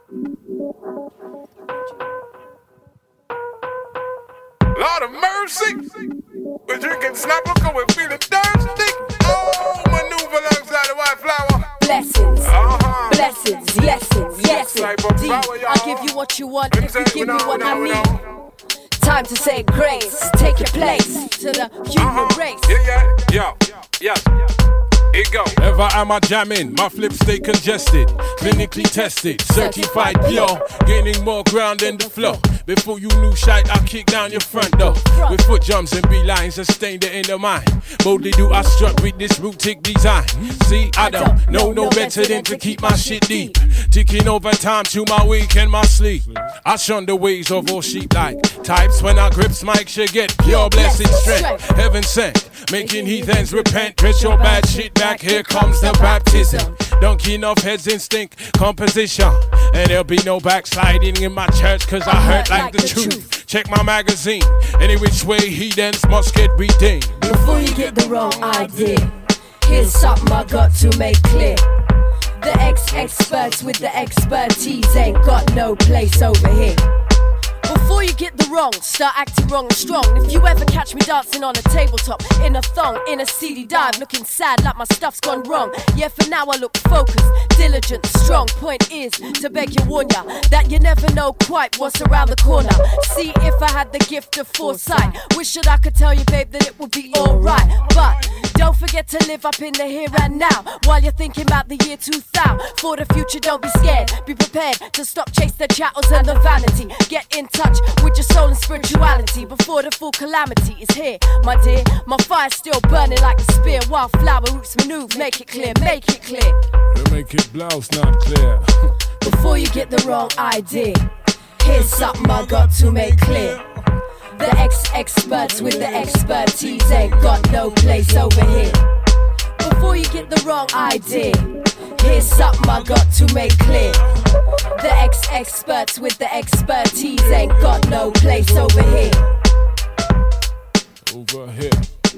Lord of mercy, we're drinking snapper cause we're feeling thirsty. Oh, maneuver alongside the white flower. Blessings, blessings, yesins, yesins. D, I'll give you what you want if you give me what I need. Time to say grace, take your place to the human race. Yeah. It go. Ever am I jamming, my flips stay congested. Clinically tested, certified pure. Gaining more ground than the floor. Before you knew shite, I kick down your front door. With foot jumps and beelines, sustained it in the mind. Boldly do I strut with this rootic design. See, I don't know no better than to keep my shit deep. Ticking over time to my week and my sleep. I shun the ways of all sheep like types. When I grips mics, you get pure blessed strength. Heaven sent, making heathens repent. Dress your bad shit back, here comes the baptism. Donkey enough heads instinct, composition. And there'll be no backsliding in my church, cause I heard like the truth. Check my magazine, any which way heathens must get redeemed. Before you get the wrong idea, here's something I got to make clear. The ex-experts with the expertise ain't got no place over here. Before you get the wrong, start acting wrong and strong. If you ever catch me dancing on a tabletop, in a thong, in a CD dive, looking sad like my stuff's gone wrong. Yeah, for now I look focused, diligent, strong. Point is to beg you, warn ya, that you never know quite what's around the corner. See, if I had the gift of foresight, wish that I could tell you, babe, that it would be alright. But don't forget to live up in the here and now, while you're thinking about the year 2000. For the future, don't be scared, be prepared to stop chase the chattels and the vanity. Get in touch with your soul and spirituality before the full calamity is here, my dear. My fire's still burning like a spear. Wildflower roots maneuver, make it clear, make it clear. You make it blouse not clear. Before you get the wrong idea, here's something I got to make clear. The ex-experts with the expertise ain't got no place over here. Before you get the wrong idea, here's something I got to make clear. The ex-experts with the expertise ain't got no place over here. Over here.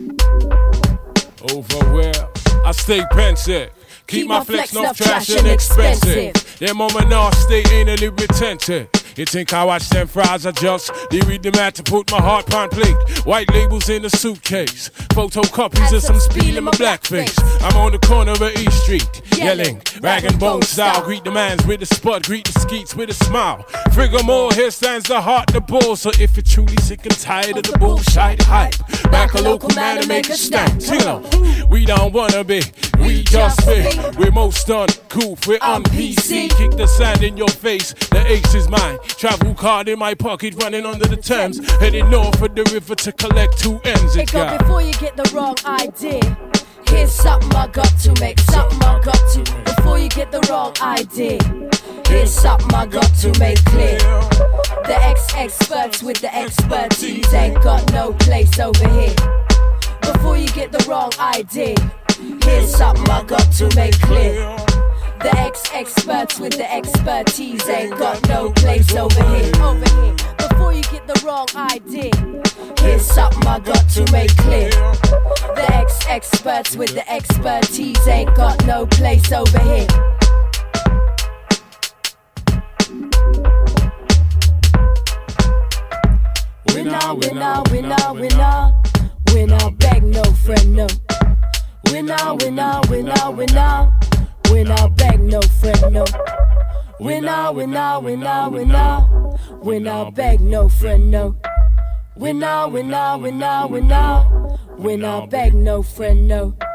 Over where? I stay pensive. Keep my flex not trash and expensive. Them mama nah stay anally retentive. You think I watch them fries adjust? They read the mat to put my heart on plate. White labels in a suitcase. Photocopies of some spiel in my blackface. I'm on the corner of East Street, yelling, rag and bone style. Greet the mans with a spud, greet the skeets with a smile. Frigga more, here stands the heart, the ball. So if you're truly sick and tired of the bullshit hype, back a local man and make a stand. You know, we don't wanna be, we just be. We're most uncouth, we're on PC. Kick the sand in your face, the ace is mine. Travel card in my pocket, running under the Thames. Heading north of the river to collect 2 M's. It got before you get the wrong idea. Here's something I got to make, something I got to. Before you get the wrong idea, here's something I got to make clear. The ex-experts with the expertise ain't got no place over here. Before you get the wrong idea, here's something I got to make clear. The ex-experts with the expertise ain't got no place over here. Over here. Before you get the wrong idea, here's something I got to make clear. The ex-experts with the expertise ain't got no place over here. We now beg no friend, no. We now beg no friend, no. We now beg no friend, no. We now beg no friend, no.